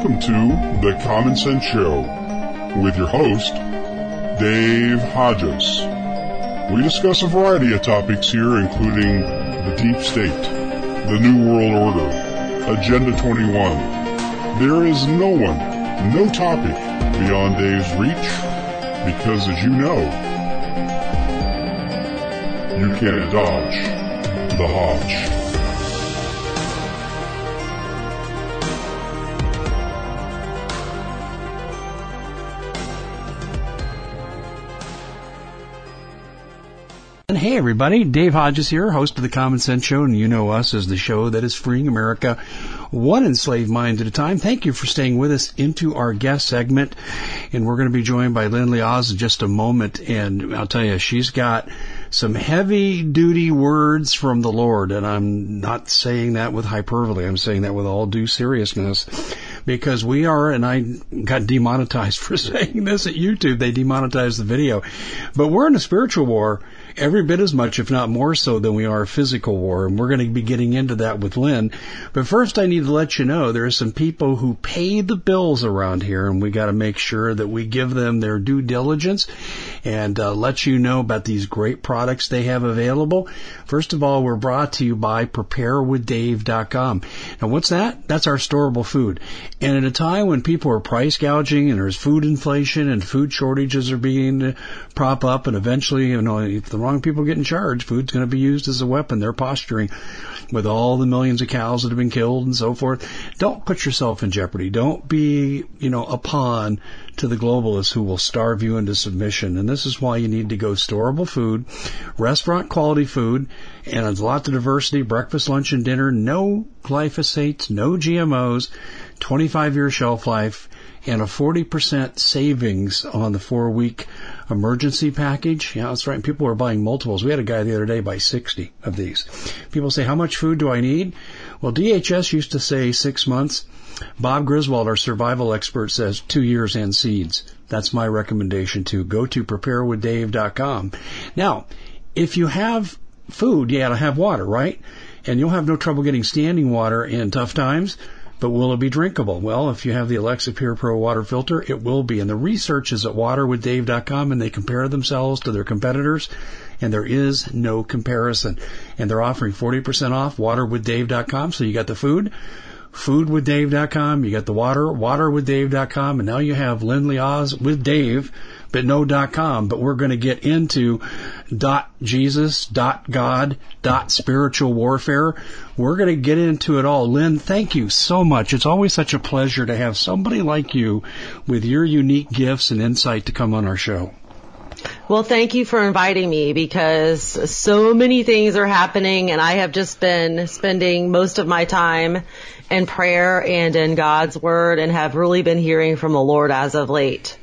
Welcome to The Common Sense Show with your host, Dave Hodges. We discuss a variety of topics here, including the deep state, the New World Order, Agenda 21. There is no one, no topic beyond Dave's reach, because as you know, you can't dodge the Hodge. Hey everybody, Dave Hodges here, host of The Common Sense Show, and you know us as the show that is freeing America one enslaved mind at a time. Thank you for staying with us into our guest segment, and we're going to be joined by Lynn Liaz in just a moment, and I'll tell you, she's got some heavy-duty words from the Lord, and I'm not saying that with hyperbole, I'm saying that with all due seriousness, because we are, and I got demonetized for saying this at YouTube, they demonetized the video, but we're in a spiritual war, every bit as much, if not more so, than we are a physical war, and we're going to be getting into that with Lynn. But first, I need to let you know there are some people who pay the bills around here, and we got to make sure that we give them their due diligence and let you know about these great products they have available. First of all, we're brought to you by PrepareWithDave.com. Now, what's that? That's our storable food. And at a time when people are price gouging and there's food inflation and food shortages are beginning to prop up, and eventually, if the wrong people get in charge, food's going to be used as a weapon. They're posturing with all the millions of cows that have been killed and so forth. Don't put yourself in jeopardy. Don't be, a pawn to the globalists who will starve you into submission. And this is why you need to go storable food, restaurant quality food, and there's lots of diversity, breakfast, lunch, and dinner, no glyphosates, no GMOs, 25-year shelf life, and a 40% savings on the 4-week emergency package. Yeah, that's right. People are buying multiples. We had a guy the other day buy 60 of these. People say, how much food do I need? Well, DHS used to say 6 months. Bob Griswold, our survival expert, says 2 years and seeds. That's my recommendation too. Go to PrepareWithDave.com. Now, if you have food, you gotta have water, right? And you'll have no trouble getting standing water in tough times. But will it be drinkable? Well, if you have the Alexa Pure Pro water filter, it will be. And the research is at waterwithdave.com, and they compare themselves to their competitors, and there is no comparison. And they're offering 40% off, waterwithdave.com. So you got the food, foodwithdave.com, you got the water, waterwithdave.com, and now you have Lynn Liaz with Dave, but no .com. But we're going to get into .jesus, .god, .spiritual warfare. We're going to get into it all. Lynn, thank you so much. It's always such a pleasure to have somebody like you with your unique gifts and insight to come on our show. Well, thank you for inviting me, because so many things are happening, and I have just been spending most of my time in prayer and in God's Word, and have really been hearing from the Lord as of late.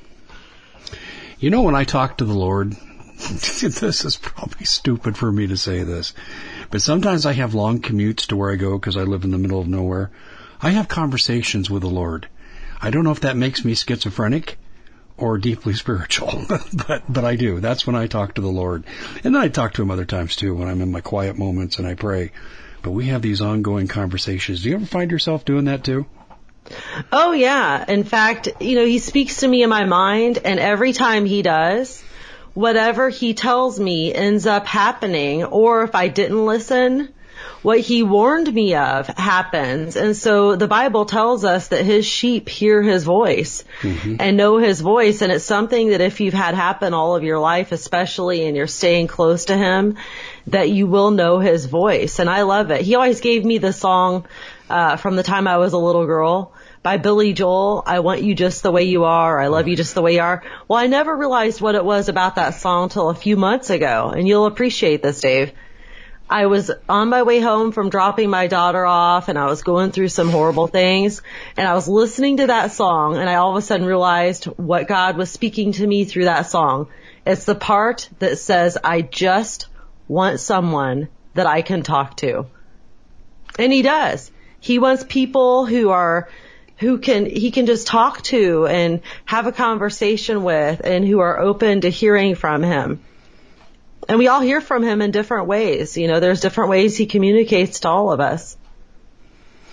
When I talk to the Lord, this is probably stupid for me to say this, but sometimes I have long commutes to where I go because I live in the middle of nowhere. I have conversations with the Lord. I don't know if that makes me schizophrenic or deeply spiritual, but I do. That's when I talk to the Lord. And then I talk to him other times too, when I'm in my quiet moments and I pray. But we have these ongoing conversations. Do you ever find yourself doing that too? Oh, yeah. In fact, he speaks to me in my mind, and every time he does, whatever he tells me ends up happening. Or if I didn't listen, what he warned me of happens. And so the Bible tells us that his sheep hear his voice and know his voice. And it's something that if you've had happen all of your life, especially, and you're staying close to him, that you will know his voice. And I love it. He always gave me the song from the time I was a little girl by Billy Joel, I Want You Just the Way You Are, I Love You Just the Way You Are. Well, I never realized what it was about that song till a few months ago, and you'll appreciate this, Dave. I was on my way home from dropping my daughter off, and I was going through some horrible things, and I was listening to that song, and I all of a sudden realized what God was speaking to me through that song. It's the part that says, I just want someone that I can talk to. And he does. He wants people he can just talk to and have a conversation with, and who are open to hearing from him. And we all hear from him in different ways. There's different ways he communicates to all of us.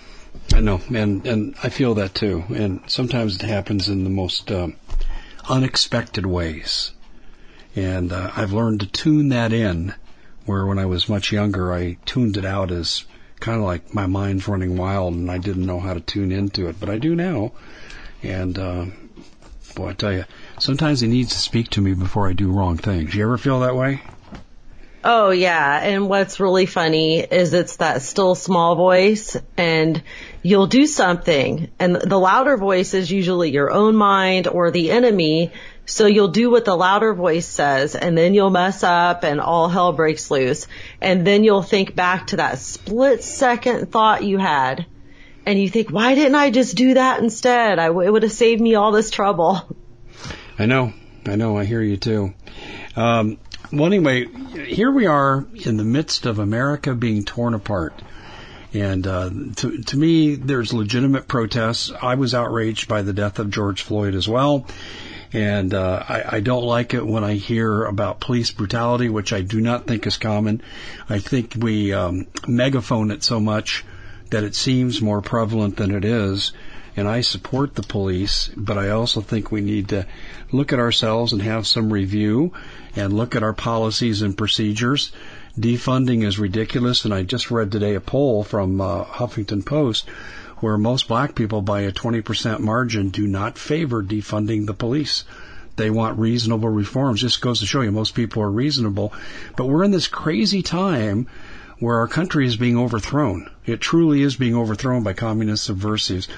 I know, and I feel that too. And sometimes it happens in the most unexpected ways. And I've learned to tune that in, where when I was much younger, I tuned it out as kind of like my mind's running wild and I didn't know how to tune into it. But I do now. And, boy, I tell you, sometimes he needs to speak to me before I do wrong things. You ever feel that way? Oh, yeah. And what's really funny is it's that still small voice, and you'll do something, and the louder voice is usually your own mind or the enemy. So you'll do what the louder voice says, and then you'll mess up and all hell breaks loose. And then you'll think back to that split second thought you had, and you think, why didn't I just do that instead? It would have saved me all this trouble. I know. I hear you too. Well, anyway, here we are in the midst of America being torn apart. And to me, there's legitimate protests. I was outraged by the death of George Floyd as well. And I don't like it when I hear about police brutality, which I do not think is common. I think we megaphone it so much that it seems more prevalent than it is. And I support the police, but I also think we need to look at ourselves and have some review and look at our policies and procedures. Defunding is ridiculous, and I just read today a poll from Huffington Post where most black people by a 20% margin do not favor defunding the police. They want reasonable reforms. Just goes to show you most people are reasonable. But we're in this crazy time where our country is being overthrown. It truly is being overthrown by communist subversives.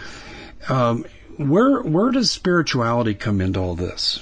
Where does spirituality come into all this?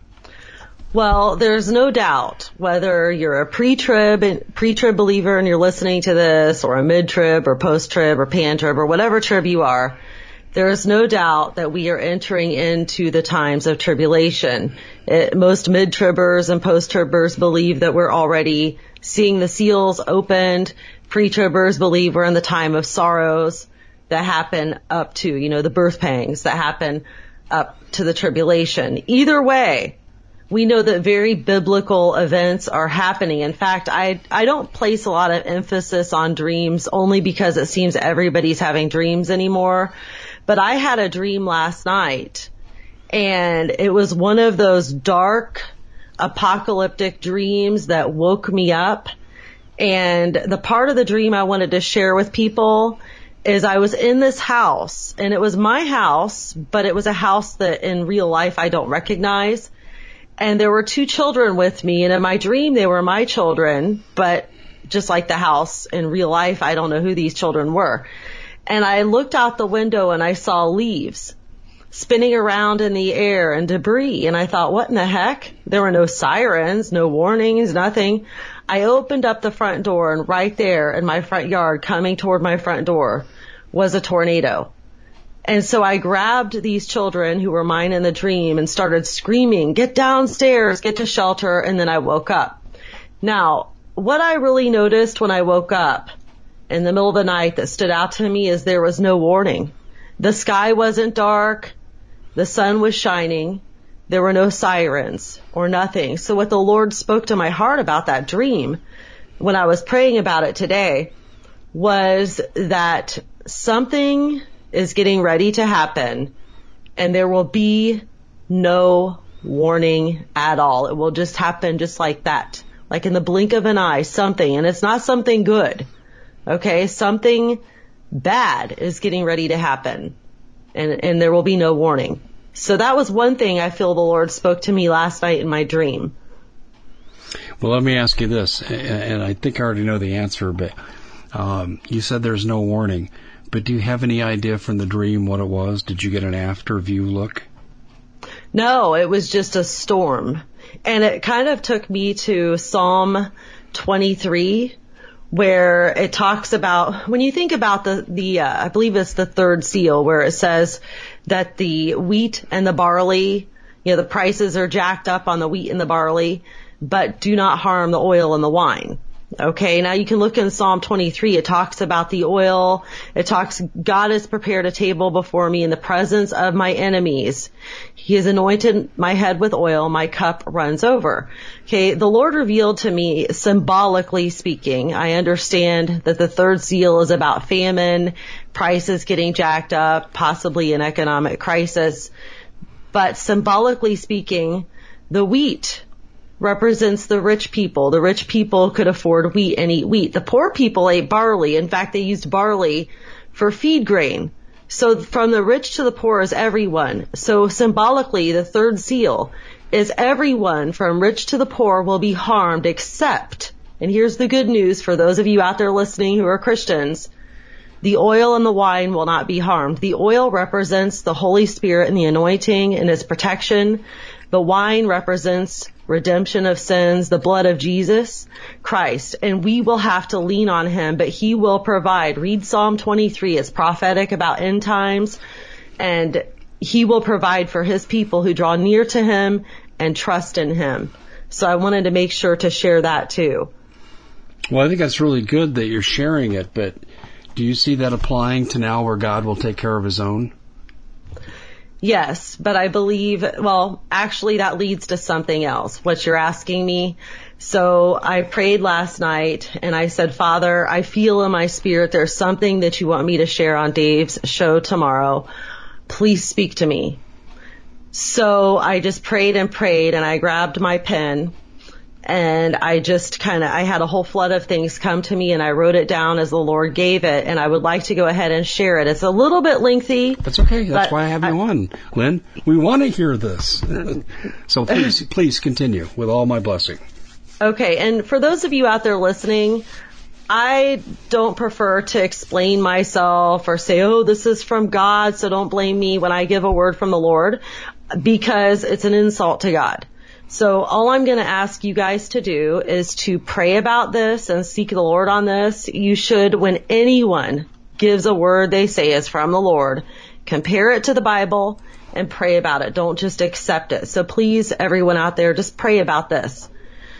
Well, there's no doubt, whether you're a pre-trib believer and you're listening to this, or a mid-trib or post-trib or pan-trib or whatever trib you are, there is no doubt that we are entering into the times of tribulation. Most mid-tribbers and post-tribbers believe that we're already seeing the seals opened. Pre-tribbers believe we're in the time of sorrows that happen up to, the birth pangs that happen up to the tribulation. Either way, we know that very biblical events are happening. In fact, I don't place a lot of emphasis on dreams only because it seems everybody's having dreams anymore. But I had a dream last night, and it was one of those dark, apocalyptic dreams that woke me up. And the part of the dream I wanted to share with people is I was in this house, and it was my house, but it was a house that in real life I don't recognize. And there were two children with me, and in my dream they were my children, but just like the house in real life, I don't know who these children were. And I looked out the window and I saw leaves spinning around in the air and debris, and I thought, what in the heck? There were no sirens, no warnings, nothing. I opened up the front door, and right there in my front yard, coming toward my front door, was a tornado. And so I grabbed these children who were mine in the dream and started screaming, get downstairs, get to shelter, and then I woke up. Now, what I really noticed when I woke up in the middle of the night that stood out to me is there was no warning. The sky wasn't dark. The sun was shining. There were no sirens or nothing. So what the Lord spoke to my heart about that dream when I was praying about it today was that something is getting ready to happen, and there will be no warning at all. It will just happen just like that, like in the blink of an eye, something, and it's not something good. Okay, something bad is getting ready to happen, and there will be no warning. So that was one thing I feel the Lord spoke to me last night in my dream. Well, let me ask you this, and I think I already know the answer, but you said there's no warning. But do you have any idea from the dream what it was? Did you get an after view look? No, it was just a storm. And it kind of took me to Psalm 23, where it talks about, when you think about the I believe it's the third seal, where it says that the wheat and the barley, the prices are jacked up on the wheat and the barley, but do not harm the oil and the wine. Okay, now you can look in Psalm 23. It talks about the oil. It talks, God has prepared a table before me in the presence of my enemies. He has anointed my head with oil. My cup runs over. Okay, the Lord revealed to me, symbolically speaking, I understand that the third seal is about famine, prices getting jacked up, possibly an economic crisis. But symbolically speaking, the wheat represents the rich people. The rich people could afford wheat and eat wheat. The poor people ate barley. In fact, they used barley for feed grain. So from the rich to the poor is everyone. So symbolically, the third seal is everyone from rich to the poor will be harmed except, and here's the good news for those of you out there listening who are Christians, the oil and the wine will not be harmed. The oil represents the Holy Spirit and the anointing and His protection. The wine represents redemption of sins, the blood of Jesus Christ, and we will have to lean on Him, but He will provide. Read Psalm 23. It's prophetic about end times, and He will provide for His people who draw near to Him and trust in Him. So I wanted to make sure to share that too. Well, I think that's really good that you're sharing it, but do you see that applying to now where God will take care of His own? Yes, but I believe, well, actually that leads to something else, what you're asking me. So I prayed last night and I said, Father, I feel in my spirit there's something that you want me to share on Dave's show tomorrow. Please speak to me. So I just prayed and I grabbed my pen and I just I had a whole flood of things come to me and I wrote it down as the Lord gave it, and I would like to go ahead and share it. It's a little bit lengthy. That's okay. That's why I have you on, Lynn. We want to hear this. So please continue with all my blessing. Okay. And for those of you out there listening, I don't prefer to explain myself or say, oh, this is from God, so don't blame me when I give a word from the Lord, because it's an insult to God. So all I'm going to ask you guys to do is to pray about this and seek the Lord on this. You should, when anyone gives a word they say is from the Lord, compare it to the Bible and pray about it. Don't just accept it. So please, everyone out there, just pray about this.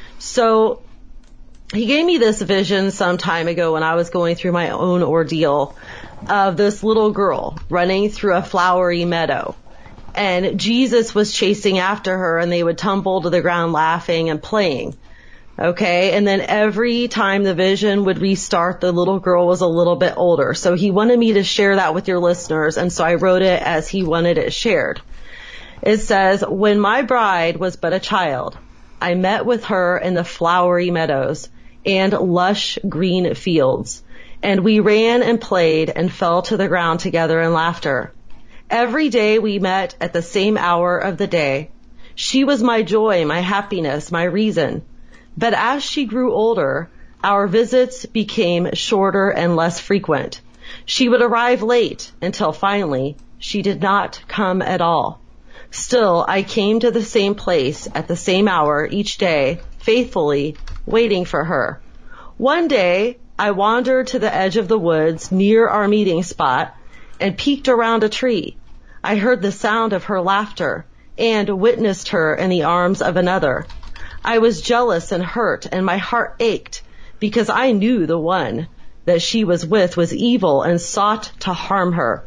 So He gave me this vision some time ago when I was going through my own ordeal of this little girl running through a flowery meadow. And Jesus was chasing after her, and they would tumble to the ground laughing and playing. Okay, and then every time the vision would restart, the little girl was a little bit older. So He wanted me to share that with your listeners, and so I wrote it as He wanted it shared. It says, when my bride was but a child, I met with her in the flowery meadows and lush green fields, and we ran and played and fell to the ground together in laughter. Every day we met at the same hour of the day. She was my joy, my happiness, my reason. But as she grew older, our visits became shorter and less frequent. She would arrive late until finally she did not come at all. Still, I came to the same place at the same hour each day, faithfully waiting for her. One day, I wandered to the edge of the woods near our meeting spot and peeked around a tree. I heard the sound of her laughter and witnessed her in the arms of another. I was jealous and hurt, and my heart ached because I knew the one that she was with was evil and sought to harm her.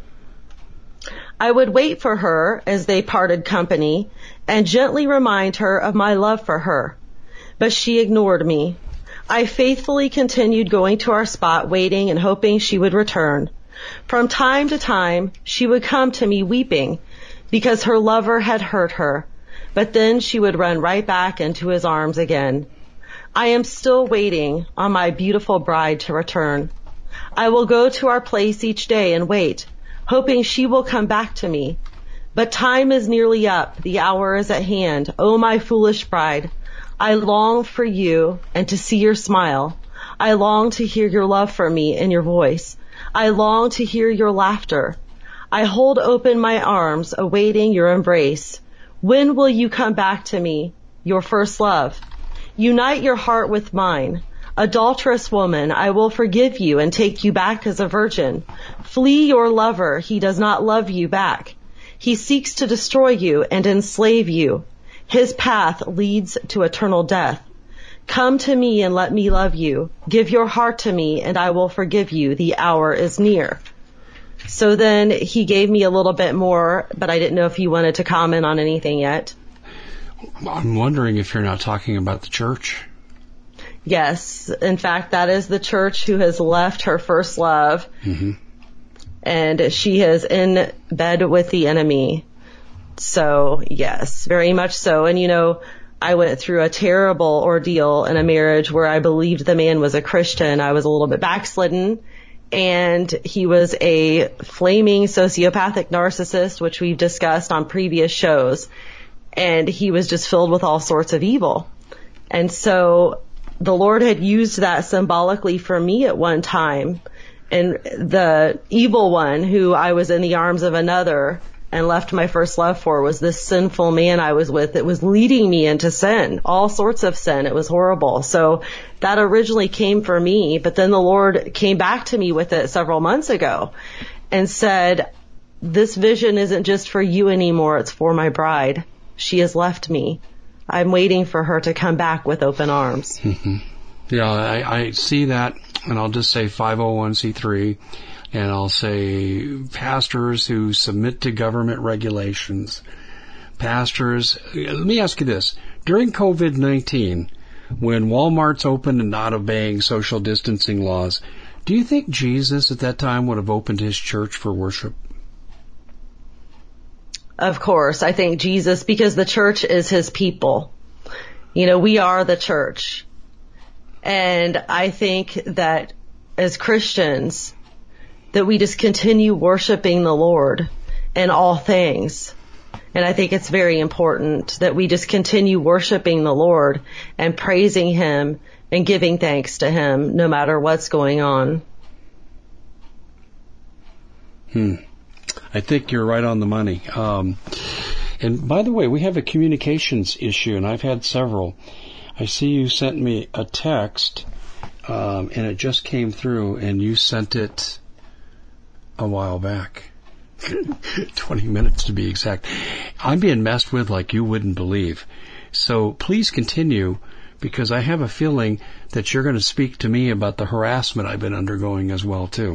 I would wait for her as they parted company and gently remind her of my love for her, but she ignored me. I faithfully continued going to our spot, waiting and hoping she would return. From time to time, she would come to me weeping because her lover had hurt her, but then she would run right back into his arms again. I am still waiting on my beautiful bride to return. I will go to our place each day and wait, hoping she will come back to me. But time is nearly up. The hour is at hand. Oh, my foolish bride, I long for you and to see your smile. I long to hear your love for me in your voice. I long to hear your laughter. I hold open my arms, awaiting your embrace. When will you come back to me, your first love? Unite your heart with mine. Adulterous woman, I will forgive you and take you back as a virgin. Flee your lover. He does not love you back. He seeks to destroy you and enslave you. His path leads to eternal death. Come to me and let me love you. Give your heart to me and I will forgive you. The hour is near. So then he gave me a little bit more, but I didn't know if you wanted to comment on anything yet. I'm wondering if you're not talking about the church. Yes. In fact, that is the church who has left her first love. Mm-hmm. And she is in bed with the enemy. So, yes, very much so. And, you know, I went through a terrible ordeal in a marriage where I believed the man was a Christian. I was a little bit backslidden, and he was a flaming sociopathic narcissist, which we've discussed on previous shows. And he was just filled with all sorts of evil. And so the Lord had used that symbolically for me at one time. And the evil one who I was in the arms of another and left my first love for was this sinful man I was with. It was leading me into sin, all sorts of sin. It was horrible. So that originally came for me, but then the Lord came back to me with it several months ago and said, this vision isn't just for you anymore. It's for my bride. She has left me. I'm waiting for her to come back with open arms. Mm-hmm. Yeah, I see that, and I'll just say 501c3. And I'll say pastors who submit to government regulations. Pastors, let me ask you this. During COVID-19, when Walmart's open and not obeying social distancing laws, do you think Jesus at that time would have opened his church for worship? Of course. I think Jesus, because the church is his people. You know, we are the church. And I think that as Christians, that we just continue worshiping the Lord in all things. And I think it's very important that we just continue worshiping the Lord and praising him and giving thanks to him no matter what's going on. I think you're right on the money. And by the way, we have a communications issue, and I've had several. I see you sent me a text, and it just came through, and you sent it a while back. 20 minutes to be exact. I'm being messed with like you wouldn't believe. So please continue, because I have a feeling that you're going to speak to me about the harassment I've been undergoing as well, too.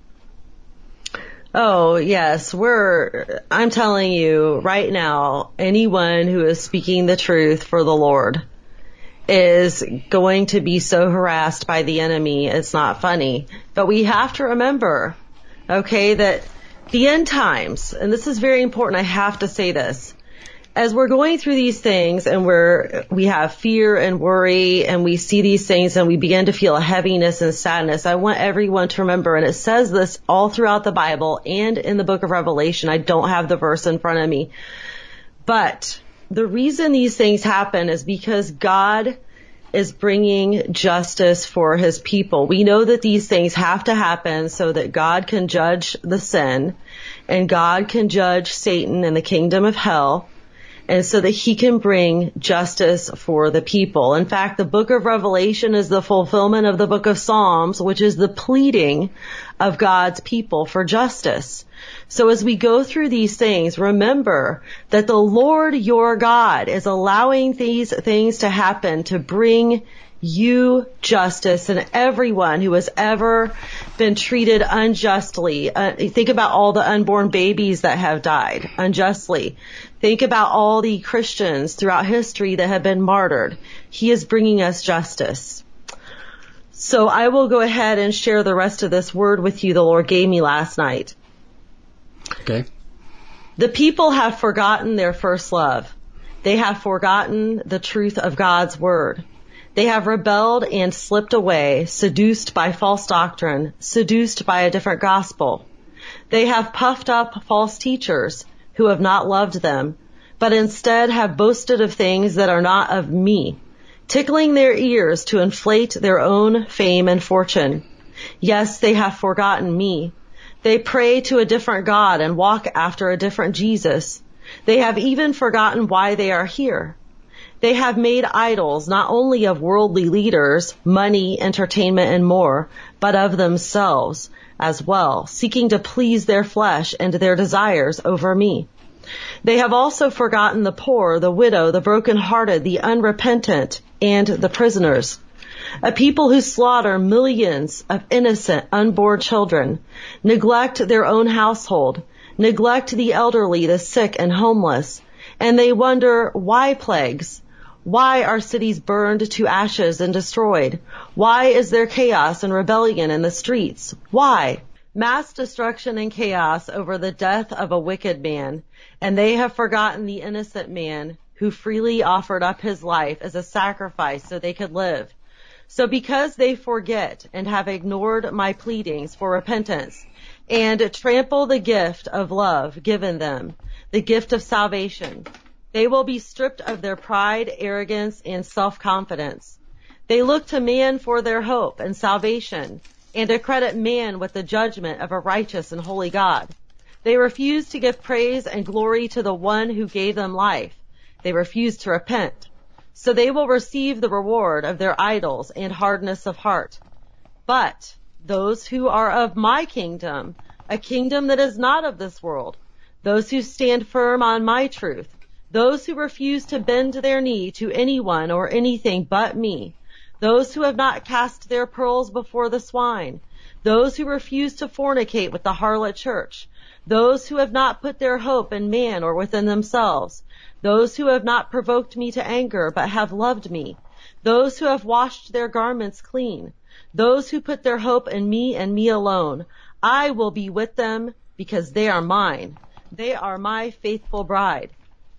Oh, yes. I'm telling you right now, anyone who is speaking the truth for the Lord is going to be so harassed by the enemy. It's not funny. But we have to remember, okay, that the end times, and this is very important, I have to say this, as we're going through these things and we have fear and worry and we see these things and we begin to feel a heaviness and sadness, I want everyone to remember, and it says this all throughout the Bible and in the book of Revelation. I don't have the verse in front of me. But the reason these things happen is because God is bringing justice for his people. We know that these things have to happen so that God can judge the sin and God can judge Satan and the kingdom of hell, and so that he can bring justice for the people. In fact, the book of Revelation is the fulfillment of the book of Psalms, which is the pleading of God's people for justice. So as we go through these things, remember that the Lord your God is allowing these things to happen to bring you justice, and everyone who has ever been treated unjustly. Think about all the unborn babies that have died unjustly. Think about all the Christians throughout history that have been martyred. He is bringing us justice. So I will go ahead and share the rest of this word with you the Lord gave me last night. Okay. The people have forgotten their first love. They have forgotten the truth of God's word. They have rebelled and slipped away, seduced by false doctrine, seduced by a different gospel. They have puffed up false teachers who have not loved them, but instead have boasted of things that are not of me, tickling their ears to inflate their own fame and fortune. Yes, they have forgotten me. They pray to a different God and walk after a different Jesus. They have even forgotten why they are here. They have made idols not only of worldly leaders, money, entertainment, and more, but of themselves as well, seeking to please their flesh and their desires over me. They have also forgotten the poor, the widow, the brokenhearted, the unrepentant, and the prisoners. A people who slaughter millions of innocent, unborn children, neglect their own household, neglect the elderly, the sick, and homeless, and they wonder, why plagues? Why are cities burned to ashes and destroyed? Why is there chaos and rebellion in the streets? Why? Mass destruction and chaos over the death of a wicked man, and they have forgotten the innocent man who freely offered up his life as a sacrifice so they could live. So because they forget and have ignored my pleadings for repentance and trample the gift of love given them, the gift of salvation, they will be stripped of their pride, arrogance, and self-confidence. They look to man for their hope and salvation and accredit man with the judgment of a righteous and holy God. They refuse to give praise and glory to the one who gave them life. They refuse to repent. So they will receive the reward of their idols and hardness of heart. But those who are of my kingdom, a kingdom that is not of this world, those who stand firm on my truth, those who refuse to bend their knee to anyone or anything but me, those who have not cast their pearls before the swine, those who refuse to fornicate with the harlot church, those who have not put their hope in man or within themselves, those who have not provoked me to anger but have loved me, those who have washed their garments clean, those who put their hope in me and me alone, I will be with them because they are mine. They are my faithful bride.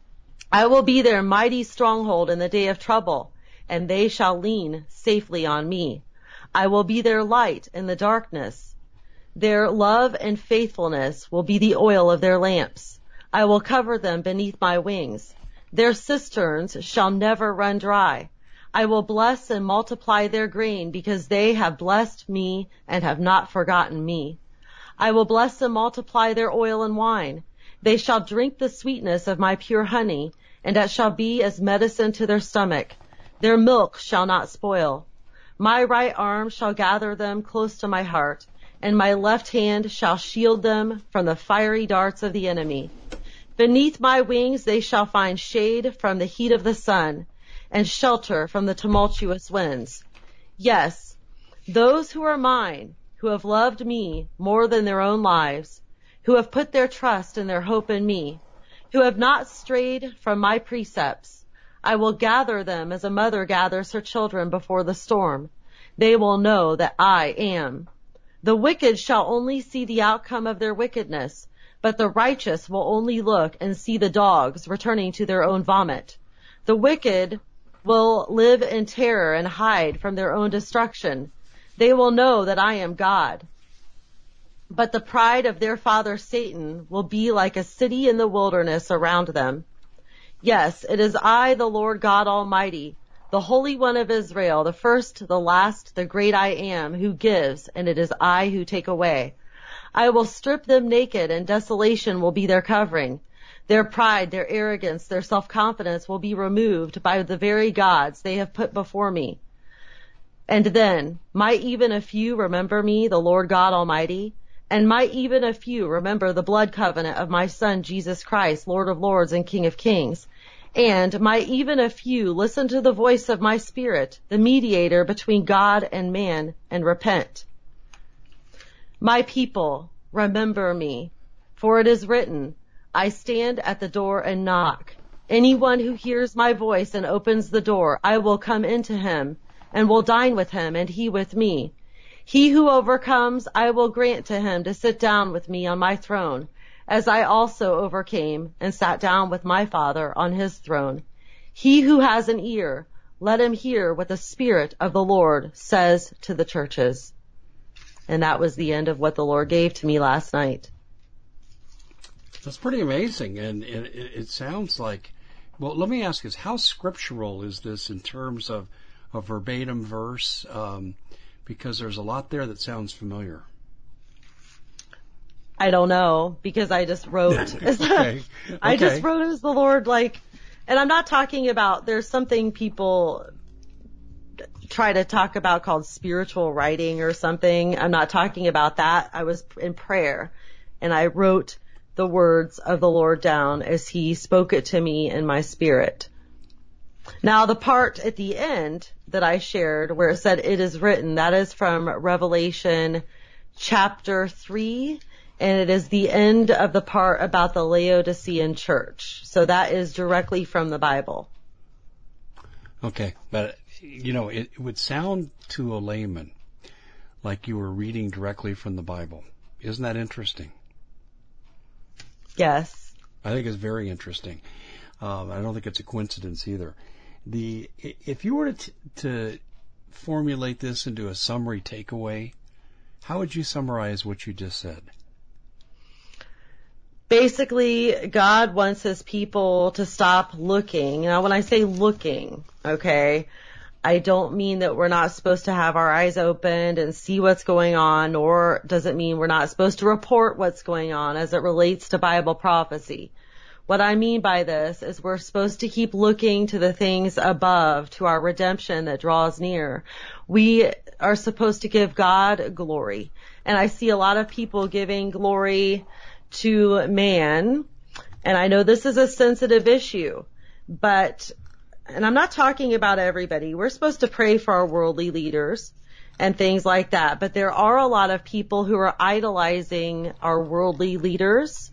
I will be their mighty stronghold in the day of trouble, and they shall lean safely on me. I will be their light in the darkness. Their love and faithfulness will be the oil of their lamps. I will cover them beneath my wings. Their cisterns shall never run dry. I will bless and multiply their grain because they have blessed me and have not forgotten me. I will bless and multiply their oil and wine. They shall drink the sweetness of my pure honey, and it shall be as medicine to their stomach. Their milk shall not spoil. My right arm shall gather them close to my heart, and my left hand shall shield them from the fiery darts of the enemy. Beneath my wings they shall find shade from the heat of the sun, and shelter from the tumultuous winds. Yes, those who are mine, who have loved me more than their own lives, who have put their trust and their hope in me, who have not strayed from my precepts, I will gather them as a mother gathers her children before the storm. They will know that I am. The wicked shall only see the outcome of their wickedness, but the righteous will only look and see the dogs returning to their own vomit. The wicked will live in terror and hide from their own destruction. They will know that I am God. But the pride of their father Satan will be like a city in the wilderness around them. Yes, it is I, the Lord God Almighty, the Holy One of Israel, the first, the last, the great I am, who gives, and it is I who take away. I will strip them naked, and desolation will be their covering. Their pride, their arrogance, their self-confidence will be removed by the very gods they have put before me. And then, might even a few remember me, the Lord God Almighty? And might even a few remember the blood covenant of my Son, Jesus Christ, Lord of Lords and King of Kings? And might even a few listen to the voice of my Spirit, the mediator between God and man, and repent? My people, remember me, for it is written, I stand at the door and knock. Anyone who hears my voice and opens the door, I will come into him, and will dine with him, and he with me. He who overcomes, I will grant to him to sit down with me on my throne, as I also overcame and sat down with my Father on his throne. He who has an ear, let him hear what the Spirit of the Lord says to the churches. And that was the end of what the Lord gave to me last night. That's pretty amazing, and it sounds like, well, let me ask you, how scriptural is this in terms of a verbatim verse? Because there's a lot there that sounds familiar. I don't know, because I just wrote. Okay. I just wrote as the Lord, and I'm not talking about, there's something people try to talk about called spiritual writing or something. I'm not talking about that. I was in prayer, and I wrote the words of the Lord down as he spoke it to me in my spirit. Now, the part at the end that I shared where it said, "It is written," that is from Revelation chapter 3, and it is the end of the part about the Laodicean church. So that is directly from the Bible. Okay, but, it would sound to a layman like you were reading directly from the Bible. Isn't that interesting? Yes. I think it's very interesting. I don't think it's a coincidence either. If you were to formulate this into a summary takeaway, how would you summarize what you just said? Basically, God wants his people to stop looking. Now, when I say looking, okay, I don't mean that we're not supposed to have our eyes opened and see what's going on, nor does it mean we're not supposed to report what's going on as it relates to Bible prophecy. What I mean by this is we're supposed to keep looking to the things above, to our redemption that draws near. We are supposed to give God glory. And I see a lot of people giving glory to man. And I know this is a sensitive issue, and I'm not talking about everybody. We're supposed to pray for our worldly leaders and things like that. But there are a lot of people who are idolizing our worldly leaders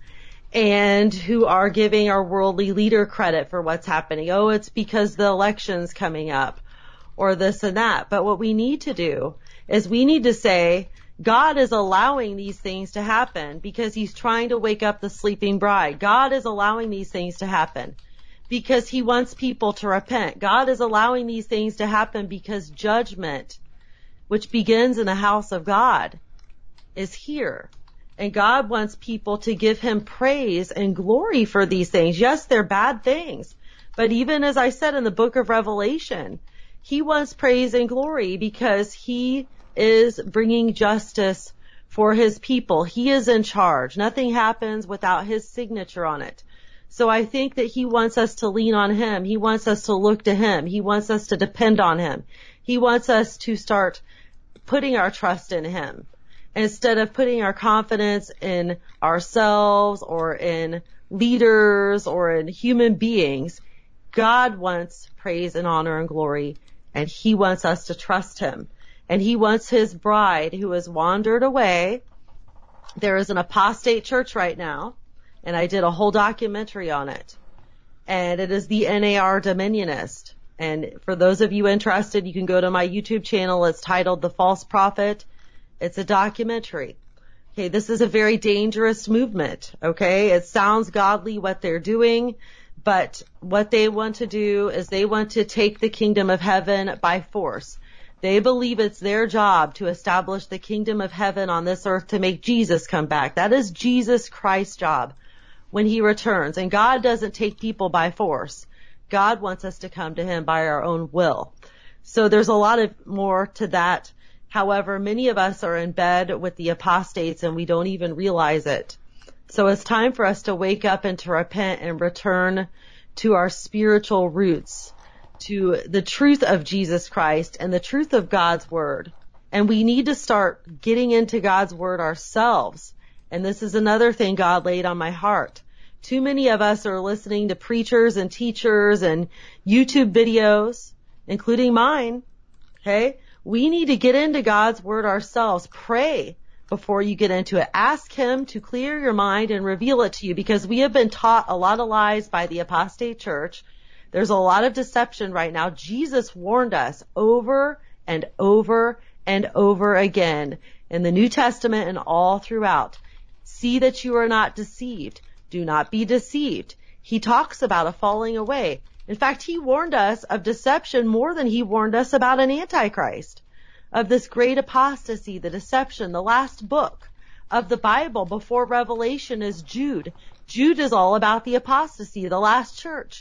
and who are giving our worldly leader credit for what's happening. Oh, it's because the election's coming up or this and that. But what we need to do is we need to say, God is allowing these things to happen because he's trying to wake up the sleeping bride. God is allowing these things to happen because he wants people to repent. God is allowing these things to happen because judgment, which begins in the house of God, is here. And God wants people to give him praise and glory for these things. Yes, they're bad things. But even as I said in the book of Revelation, he wants praise and glory because he is bringing justice for his people. He is in charge. Nothing happens without his signature on it. So I think that he wants us to lean on him. He wants us to look to him. He wants us to depend on him. He wants us to start putting our trust in him instead of putting our confidence in ourselves or in leaders or in human beings. God wants praise and honor and glory, and he wants us to trust him. And he wants his bride who has wandered away. There is an apostate church right now, and I did a whole documentary on it. And it is the NAR Dominionist. And for those of you interested, you can go to my YouTube channel. It's titled The False Prophet. It's a documentary. Okay, this is a very dangerous movement, okay? It sounds godly what they're doing, but what they want to do is they want to take the kingdom of heaven by force. They believe it's their job to establish the kingdom of heaven on this earth to make Jesus come back. That is Jesus Christ's job when he returns. And God doesn't take people by force. God wants us to come to him by our own will. So there's a lot of more to that. However, many of us are in bed with the apostates and we don't even realize it. So it's time for us to wake up and to repent and return to our spiritual roots, to the truth of Jesus Christ and the truth of God's word. And we need to start getting into God's word ourselves. And this is another thing God laid on my heart. Too many of us are listening to preachers and teachers and YouTube videos, including mine. Okay? We need to get into God's word ourselves. Pray before you get into it. Ask him to clear your mind and reveal it to you, because we have been taught a lot of lies by the apostate church. There's a lot of deception right now. Jesus warned us over and over and over again in the New Testament and all throughout. See that you are not deceived. Do not be deceived. He talks about a falling away. In fact, he warned us of deception more than he warned us about an antichrist, of this great apostasy, the deception. The last book of the Bible before Revelation is Jude. Jude is all about the apostasy, the last church.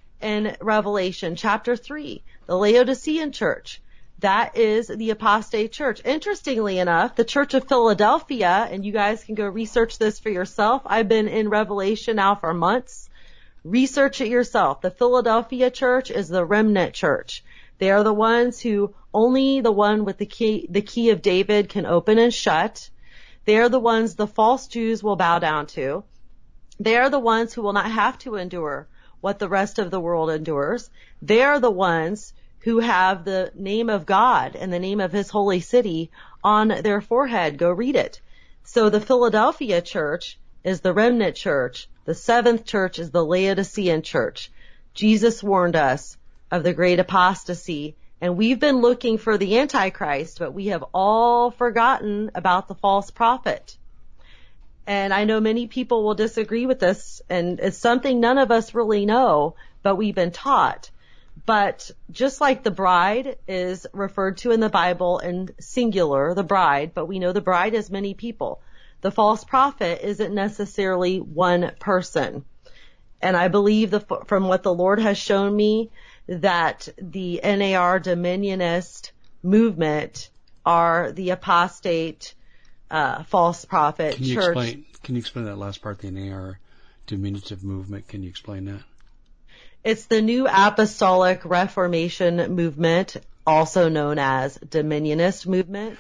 In Revelation chapter 3, the Laodicean church. That is the apostate church. Interestingly enough, the Church of Philadelphia, and you guys can go research this for yourself. I've been in Revelation now for months. Research it yourself. The Philadelphia church is the remnant church. They are the ones who only the one with the key of David can open and shut. They are the ones the false Jews will bow down to. They are the ones who will not have to endure what the rest of the world endures. They are the ones who have the name of God and the name of his holy city on their forehead. Go read it. So the Philadelphia church is the remnant church. The seventh church is the Laodicean church. Jesus warned us of the great apostasy, and we've been looking for the Antichrist, but we have all forgotten about the false prophet. And I know many people will disagree with this, and it's something none of us really know, but we've been taught. But just like the bride is referred to in the Bible in singular, the bride, but we know the bride is many people. The false prophet isn't necessarily one person. And I believe from what the Lord has shown me that the NAR Dominionist movement are the apostate false prophet church. Can you explain that last part, the NAR diminutive movement? Can you explain that? It's the New Apostolic Reformation movement, also known as Dominionist movement.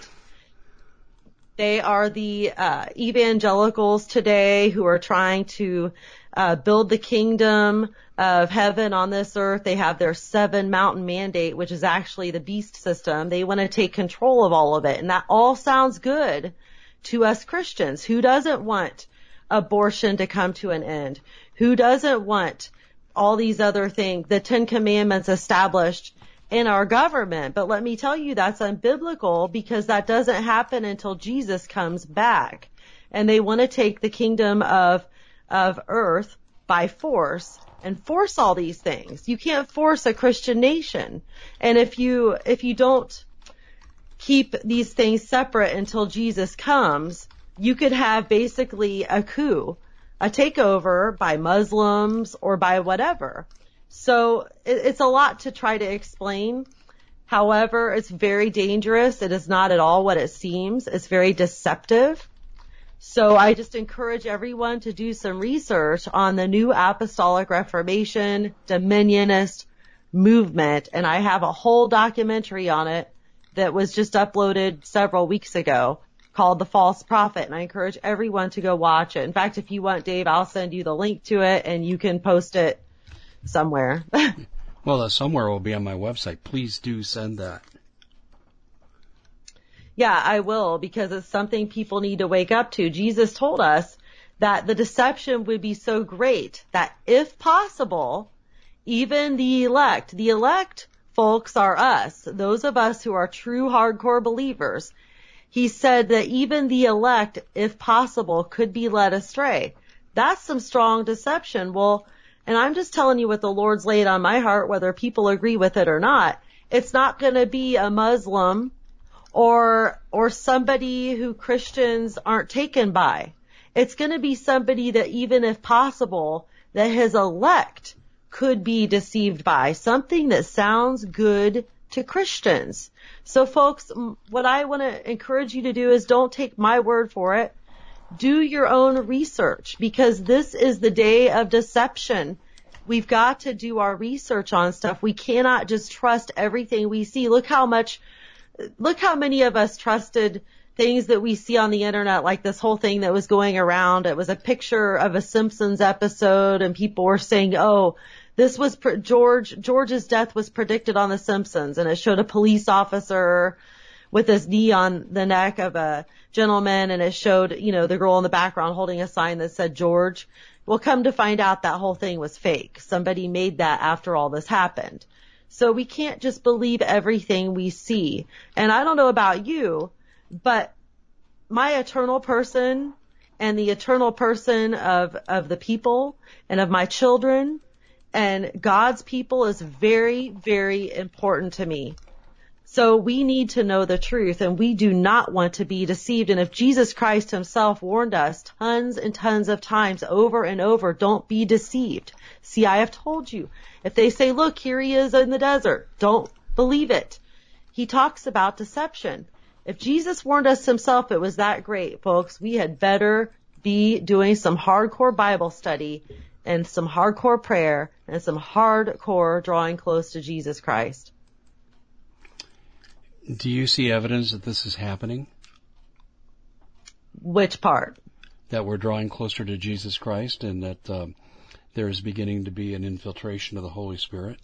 They are the evangelicals today who are trying to build the kingdom of heaven on this earth. They have their 7 mountain mandate, which is actually the beast system. They want to take control of all of it. And that all sounds good to us Christians. Who doesn't want abortion to come to an end? Who doesn't want all these other things, the 10 Commandments established in our government? But let me tell you, that's unbiblical, because that doesn't happen until Jesus comes back. And they want to take the kingdom of earth by force and force all these things. You can't force a Christian nation. And if you don't keep these things separate until Jesus comes, you could have basically a coup, a takeover by Muslims or by whatever. So it's a lot to try to explain. However, it's very dangerous. It is not at all what it seems. It's very deceptive. So I just encourage everyone to do some research on the New Apostolic Reformation Dominionist movement. And I have a whole documentary on it that was just uploaded several weeks ago called The False Prophet. And I encourage everyone to go watch it. In fact, if you want, Dave, I'll send you the link to it and you can post it somewhere. Well, somewhere will be on my website. Please do send that. Yeah, I will, because it's something people need to wake up to. Jesus told us that the deception would be so great that if possible, even the elect folks are us, those of us who are true hardcore believers. He said that even the elect, if possible, could be led astray. That's some strong deception. Well, and I'm just telling you what the Lord's laid on my heart, whether people agree with it or not. It's not going to be a Muslim or somebody who Christians aren't taken by. It's going to be somebody that, even if possible, that his elect could be deceived by, something that sounds good to Christians. So folks, what I want to encourage you to do is don't take my word for it. Do your own research, because this is the day of deception. We've got to do our research on stuff. We cannot just trust everything we see. Look how many of us trusted things that we see on the internet, like this whole thing that was going around. It was a picture of a Simpsons episode, and people were saying, oh, this was George's death was predicted on The Simpsons, and it showed a police officer with his knee on the neck of a gentleman, and it showed, the girl in the background holding a sign that said George. Well, come to find out that whole thing was fake. Somebody made that after all this happened. So we can't just believe everything we see. And I don't know about you, but my eternal person and the eternal person of the people and of my children and God's people is very, very important to me. So we need to know the truth, and we do not want to be deceived. And if Jesus Christ himself warned us tons and tons of times over and over, don't be deceived. See, I have told you. If they say, look, here he is in the desert, don't believe it. He talks about deception. If Jesus warned us himself, it was that great, folks. We had better be doing some hardcore Bible study and some hardcore prayer and some hardcore drawing close to Jesus Christ. Do you see evidence that this is happening? Which part? that we're drawing closer to Jesus Christ and that there is beginning to be an infiltration of the Holy Spirit?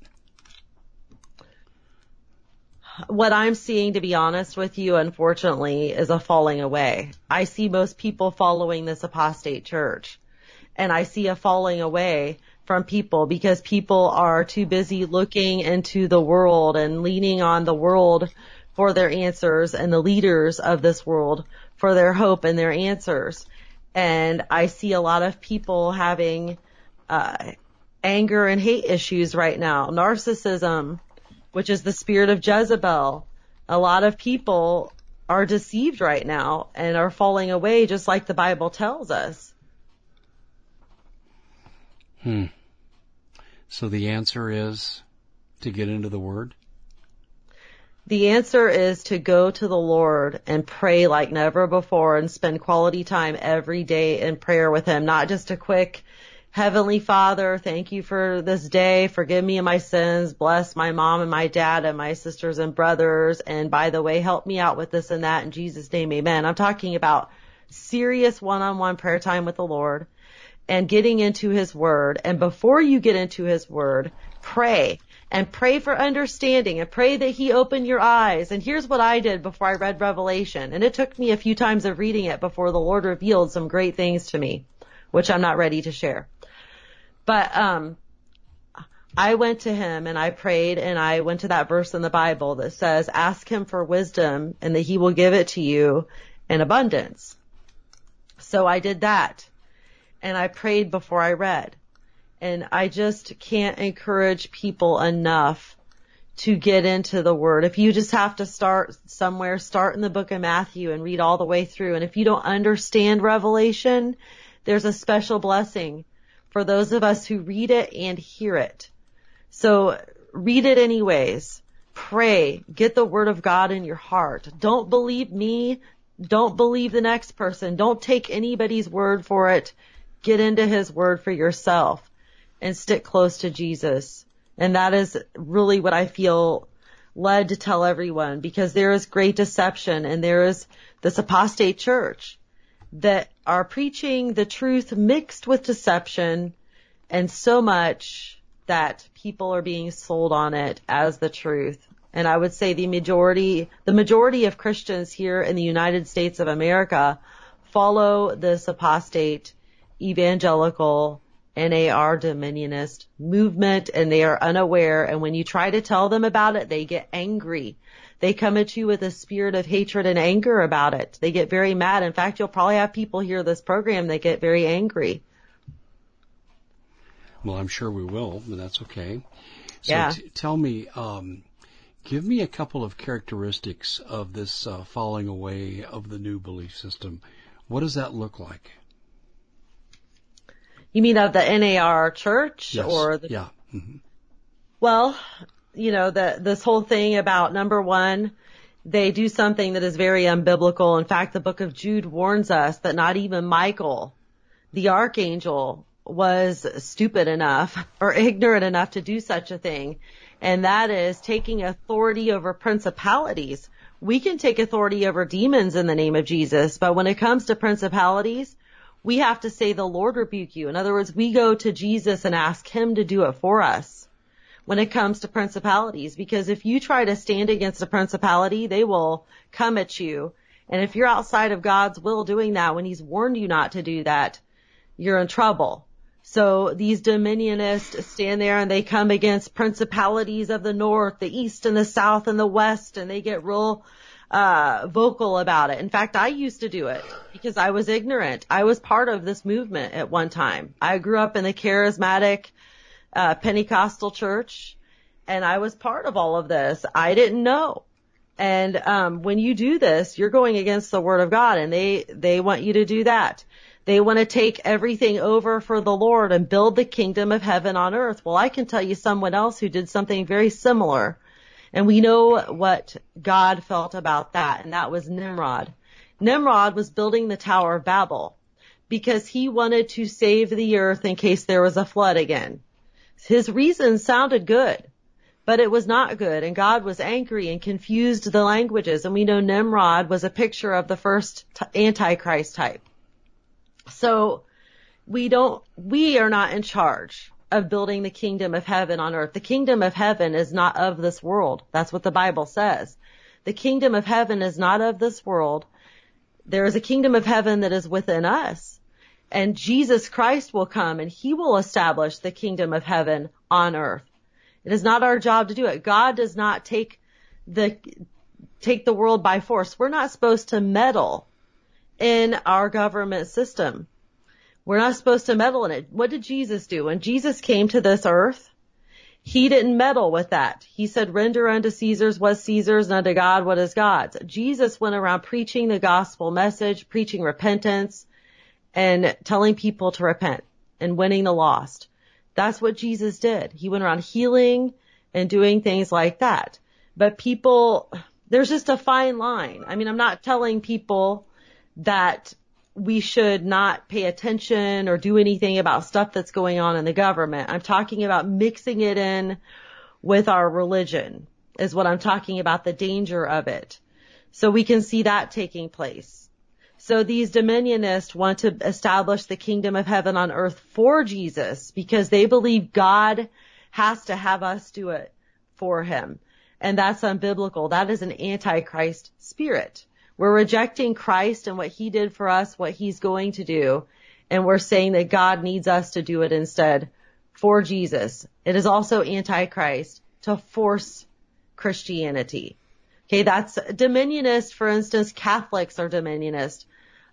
What I'm seeing, to be honest with you, unfortunately, is a falling away. I see most people following this apostate church, and I see a falling away from people because people are too busy looking into the world and leaning on the world for their answers and the leaders of this world for their hope and their answers. And I see a lot of people having anger and hate issues right now, narcissism, which is the spirit of Jezebel. A lot of people are deceived right now and are falling away just like the Bible tells us. So the answer is to get into the Word? The answer is to go to the Lord and pray like never before and spend quality time every day in prayer with Him, not just a quick Heavenly Father, thank you for this day. Forgive me of my sins. Bless my mom and my dad and my sisters and brothers. And by the way, help me out with this and that in Jesus' name. Amen. I'm talking about serious one-on-one prayer time with the Lord and getting into His Word. And before you get into His Word, pray and pray for understanding and pray that He open your eyes. And here's what I did before I read Revelation. And it took me a few times of reading it before the Lord revealed some great things to me, which I'm not ready to share. But I went to Him and I prayed and I went to that verse in the Bible that says, ask Him for wisdom and that He will give it to you in abundance. So I did that and I prayed before I read. And I just can't encourage people enough to get into the Word. If you just have to start somewhere, start in the book of Matthew and read all the way through. And if you don't understand Revelation, there's a special blessing for those of us who read it and hear it. So read it anyways. Pray. Get the Word of God in your heart. Don't believe me. Don't believe the next person. Don't take anybody's word for it. Get into His Word for yourself and stick close to Jesus. And that is really what I feel led to tell everyone, because there is great deception and there is this apostate church that are preaching the truth mixed with deception, and so much that people are being sold on it as the truth. And I would say the majority of Christians here in the United States of America follow this apostate evangelical NAR dominionist movement, and they are unaware. And when you try to tell them about it, they get angry. They come at you with a spirit of hatred and anger about it. They get very mad. In fact, you'll probably have people hear this program that get very angry. Well, I'm sure we will, but that's okay. So Yeah. Tell me, give me a couple of characteristics of this falling away of the new belief system. What does that look like? You mean of the NAR church? Yes. Or the... Yeah. Mm-hmm. Well, you know, this whole thing about, number one, they do something that is very unbiblical. In fact, the book of Jude warns us that not even Michael, the archangel, was stupid enough or ignorant enough to do such a thing. And that is taking authority over principalities. We can take authority over demons in the name of Jesus, but when it comes to principalities, we have to say, the Lord rebuke you. In other words, we go to Jesus and ask Him to do it for us when it comes to principalities, because if you try to stand against a principality, they will come at you. And if you're outside of God's will doing that, when He's warned you not to do that, you're in trouble. So these dominionists stand there and they come against principalities of the north, the east and the south and the west, and they get real vocal about it. In fact, I used to do it because I was ignorant. I was part of this movement at one time. I grew up in the charismatic Pentecostal church, and I was part of all of this. I didn't know. And when you do this, you're going against the Word of God, and they want you to do that. They want to take everything over for the Lord and build the kingdom of heaven on earth. Well, I can tell you someone else who did something very similar. And we know what God felt about that, and that was Nimrod. Nimrod was building the Tower of Babel because he wanted to save the earth in case there was a flood again. His reason sounded good, but it was not good, and God was angry and confused the languages. And we know Nimrod was a picture of the first Antichrist type. So we are not in charge of building the kingdom of heaven on earth. The kingdom of heaven is not of this world. That's what the Bible says. The kingdom of heaven is not of this world. There is a kingdom of heaven that is within us. And Jesus Christ will come and he will establish the kingdom of heaven on earth. It is not our job to do it. God does not take the world by force. We're not supposed to meddle in our government system. We're not supposed to meddle in it. What did Jesus do? When Jesus came to this earth, he didn't meddle with that. He said, render unto Caesar's what's Caesar's and unto God what is God's. Jesus went around preaching the gospel message, preaching repentance, and telling people to repent and winning the lost. That's what Jesus did. He went around healing and doing things like that. But people, there's just a fine line. I mean, I'm not telling people that we should not pay attention or do anything about stuff that's going on in the government. I'm talking about mixing it in with our religion is what I'm talking about, the danger of it. So we can see that taking place. So these dominionists want to establish the kingdom of heaven on earth for Jesus because they believe God has to have us do it for him. And that's unbiblical. That is an antichrist spirit. We're rejecting Christ and what he did for us, what he's going to do. And we're saying that God needs us to do it instead for Jesus. It is also antichrist to force Christianity. Okay, that's dominionist. For instance, Catholics are dominionist.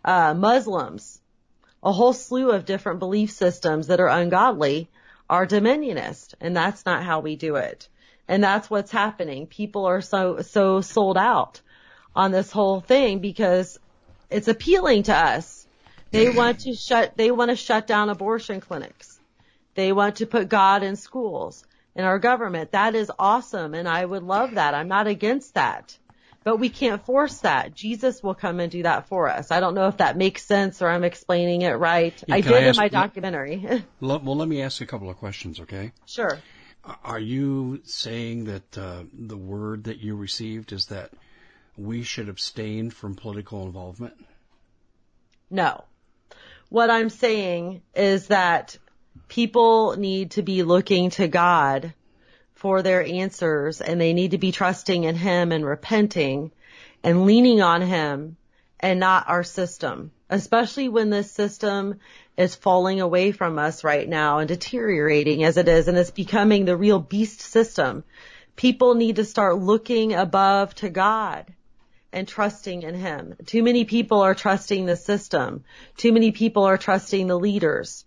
Muslims, a whole slew of different belief systems that are ungodly are dominionist. And that's not how we do it. And that's what's happening. People are so sold out on this whole thing because it's appealing to us. They want to shut down abortion clinics. They want to put God in schools, in our government. That is awesome. And I would love that. I'm not against that. But we can't force that. Jesus will come and do that for us. I don't know if that makes sense or I'm explaining it right. Yeah, I did in my documentary. Well, let me ask you a couple of questions, okay? Sure. Are you saying that the word that you received is that we should abstain from political involvement? No. What I'm saying is that people need to be looking to God for their answers, and they need to be trusting in him and repenting and leaning on him and not our system, especially when this system is falling away from us right now and deteriorating as it is, and it's becoming the real beast system. People need to start looking above to God and trusting in him. Too many people are trusting the system. Too many people are trusting the leaders.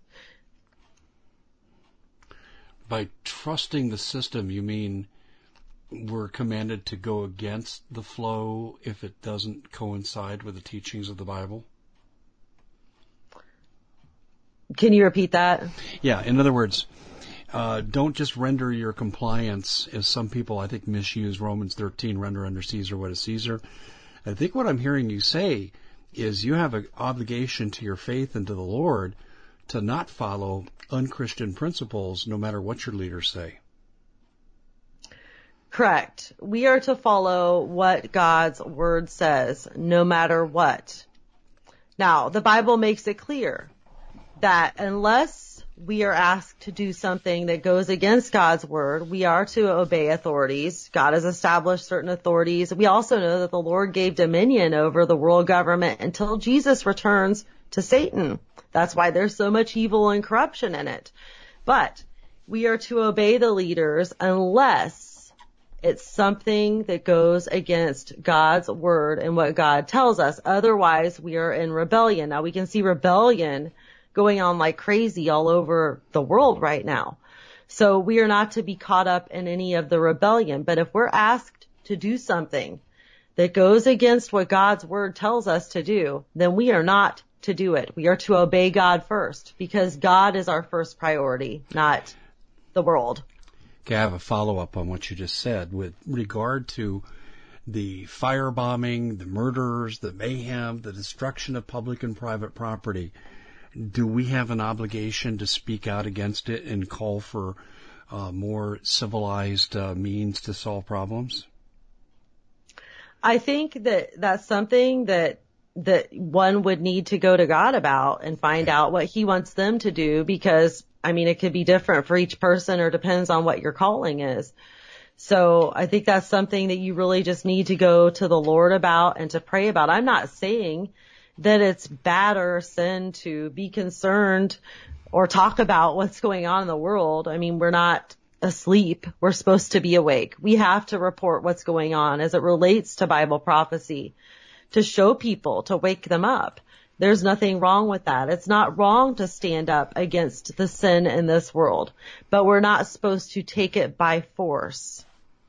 By trusting the system, you mean we're commanded to go against the flow if it doesn't coincide with the teachings of the Bible? Can you repeat that? Yeah, in other words, don't just render your compliance, as some people I think misuse Romans 13, render under Caesar what is Caesar. I think what I'm hearing you say is you have an obligation to your faith and to the Lord to not follow unchristian principles no matter what your leaders say. Correct. We are to follow what God's word says no matter what. Now, the Bible makes it clear that unless we are asked to do something that goes against God's word, we are to obey authorities. God has established certain authorities. We also know that the Lord gave dominion over the world government until Jesus returns to Satan. That's why there's so much evil and corruption in it. But we are to obey the leaders unless it's something that goes against God's word and what God tells us. Otherwise, we are in rebellion. Now, we can see rebellion going on like crazy all over the world right now. So we are not to be caught up in any of the rebellion. But if we're asked to do something that goes against what God's word tells us to do, then we are not to do it. We are to obey God first because God is our first priority, not the world. Okay, I have a follow-up on what you just said with regard to the firebombing, the murders, the mayhem, the destruction of public and private property. Do we have an obligation to speak out against it and call for more civilized means to solve problems? I think that that's something that that one would need to go to God about and find out what he wants them to do, because I mean, it could be different for each person or depends on what your calling is. So I think that's something that you really just need to go to the Lord about and to pray about. I'm not saying that it's bad or a sin to be concerned or talk about what's going on in the world. I mean, we're not asleep. We're supposed to be awake. We have to report what's going on as it relates to Bible prophecy, to show people, to wake them up. There's nothing wrong with that. It's not wrong to stand up against the sin in this world, but we're not supposed to take it by force.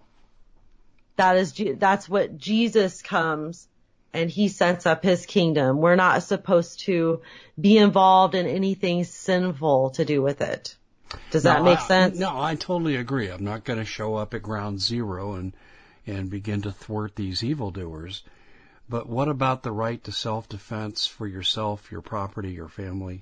That's what Jesus comes and he sets up his kingdom. We're not supposed to be involved in anything sinful to do with it. Does that make sense? No, I totally agree. I'm not going to show up at ground zero and begin to thwart these evildoers. But what about the right to self-defense for yourself, your property, your family?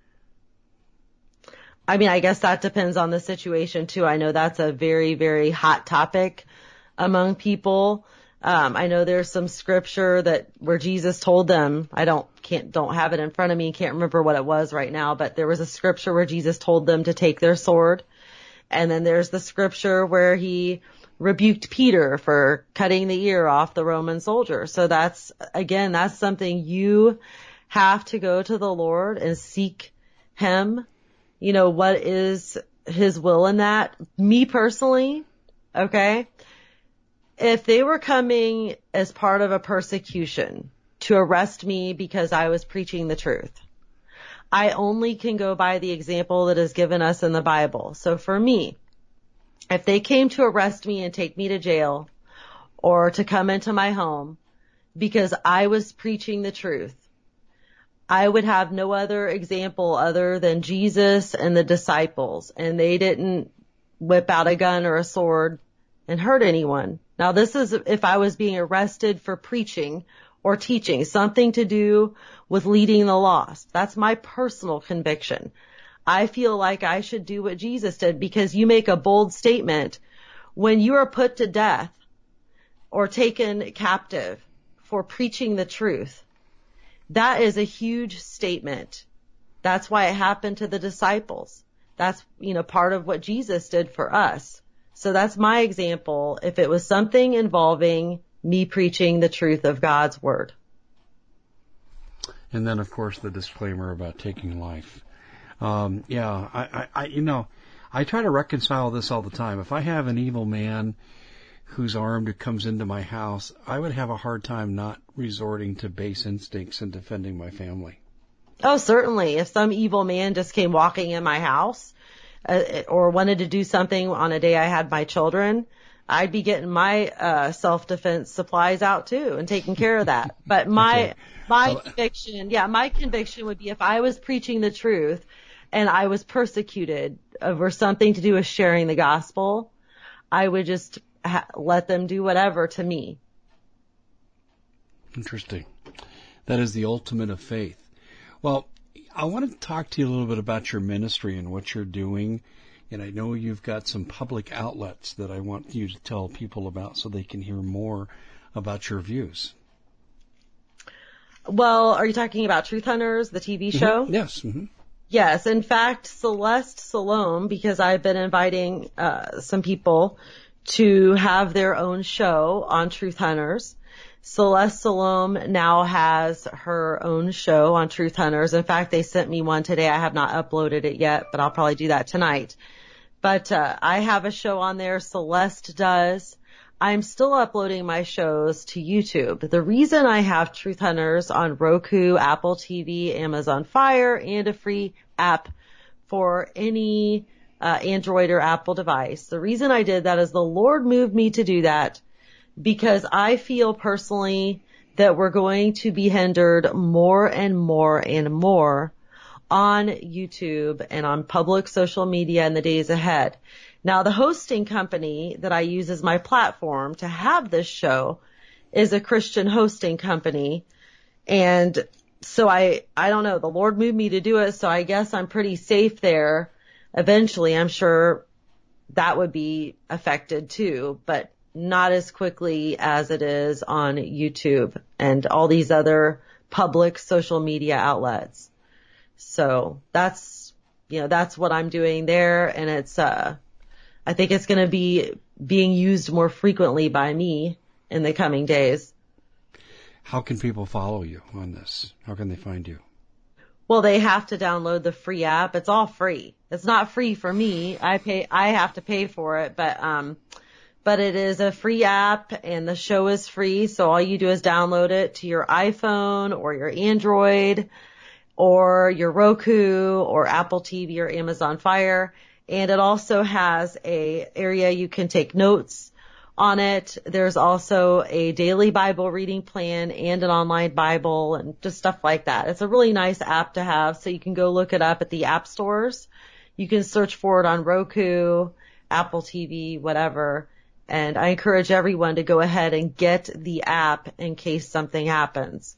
I mean, I guess that depends on the situation too. I know that's a very, very hot topic among people. I know there's some scripture where Jesus told them, I don't have it in front of me, can't remember what it was right now, but there was a scripture where Jesus told them to take their sword. And then there's the scripture where he rebuked Peter for cutting the ear off the Roman soldier. So that's something you have to go to the Lord and seek him. You know, what is his will in that? Me personally, okay, if they were coming as part of a persecution to arrest me because I was preaching the truth, I only can go by the example that is given us in the Bible. So for me, if they came to arrest me and take me to jail or to come into my home because I was preaching the truth, I would have no other example other than Jesus and the disciples, and they didn't whip out a gun or a sword and hurt anyone. Now, this is if I was being arrested for preaching or teaching, something to do with leading the lost. That's my personal conviction. I feel like I should do what Jesus did, because you make a bold statement when you are put to death or taken captive for preaching the truth. That is a huge statement. That's why it happened to the disciples. That's, part of what Jesus did for us. So that's my example if it was something involving me preaching the truth of God's word. And then, of course, the disclaimer about taking life. I try to reconcile this all the time. If I have an evil man who's armed who comes into my house, I would have a hard time not resorting to base instincts and defending my family. Oh, certainly. If some evil man just came walking in my house or wanted to do something on a day I had my children, I'd be getting my self-defense supplies out too and taking care of that. But my conviction would be if I was preaching the truth and I was persecuted over something to do with sharing the gospel, I would just let them do whatever to me. Interesting. That is the ultimate of faith. Well, I want to talk to you a little bit about your ministry and what you're doing. And I know you've got some public outlets that I want you to tell people about so they can hear more about your views. Well, are you talking about Truth Hunters, the TV show? Mm-hmm. Yes. Mm-hmm. Yes. In fact, Celeste Salome, because I've been inviting some people to have their own show on Truth Hunters. Celeste Salome now has her own show on Truth Hunters. In fact, they sent me one today. I have not uploaded it yet, but I'll probably do that tonight. But I have a show on there. Celeste does. I'm still uploading my shows to YouTube. The reason I have Truth Hunters on Roku, Apple TV, Amazon Fire, and a free app for any Android or Apple device. The reason I did that is the Lord moved me to do that because I feel personally that we're going to be hindered more and more and more on YouTube and on public social media in the days ahead. Now, the hosting company that I use as my platform to have this show is a Christian hosting company. And so I don't know, the Lord moved me to do it, so I guess I'm pretty safe there. Eventually, I'm sure that would be affected too, but not as quickly as it is on YouTube and all these other public social media outlets. So that's what I'm doing there. And it's, I think it's going to be being used more frequently by me in the coming days. How can people follow you on this? How can they find you? Well, they have to download the free app. It's all free. It's not free for me. I have to pay for it, but it is a free app and the show is free. So all you do is download it to your iPhone or your Android or your Roku or Apple TV or Amazon Fire. And it also has a area you can take notes on it. There's also a daily Bible reading plan and an online Bible and just stuff like that. It's a really nice app to have, so you can go look it up at the app stores. You can search for it on Roku, Apple TV, whatever. And I encourage everyone to go ahead and get the app in case something happens.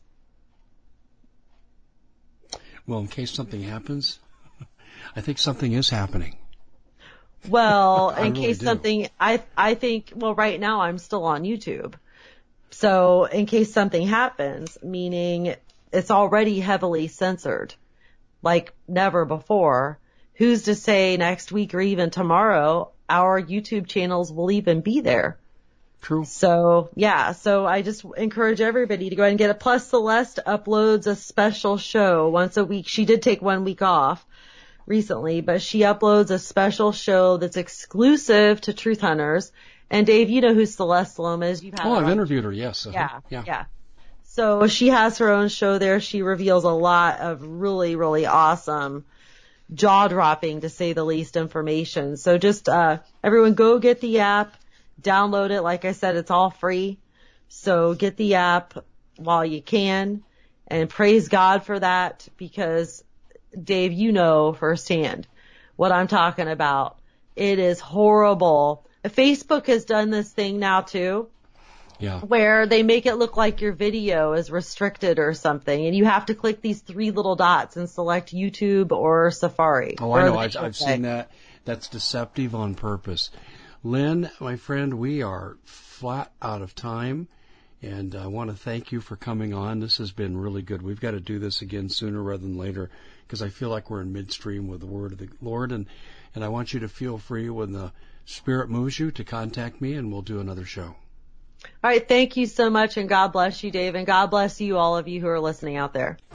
Well, in case something happens, I think something is happening. Well, in really case do. something, I think, well, right now I'm still on YouTube. So in case something happens, meaning it's already heavily censored, like never before, who's to say next week or even tomorrow our YouTube channels will even be there? True. So, yeah, so I just encourage everybody to go ahead and get it. Plus, Celeste uploads a special show once a week. She did take 1 week off recently, but she uploads a special show that's exclusive to Truth Hunters. And Dave, you know who Celeste Sloan is. You've had her I've on. interviewed her, yes. Yeah. So she has her own show there. She reveals a lot of really, really awesome, jaw-dropping, to say the least, information. So just everyone go get the app, download it. Like I said, it's all free. So get the app while you can, and praise God for that, because Dave, you know firsthand what I'm talking about. It is horrible. Facebook has done this thing now too. Yeah. Where they make it look like your video is restricted or something, and you have to click these 3 little dots and select YouTube or Safari. Oh, I know. I've seen that. That's deceptive on purpose. Lynn, my friend, we are flat out of time, and I want to thank you for coming on. This has been really good. We've got to do this again sooner rather than later, because I feel like we're in midstream with the Word of the Lord, and I want you to feel free when the Spirit moves you to contact me, and we'll do another show. All right. Thank you so much, and God bless you, Dave, and God bless you, all of you who are listening out there.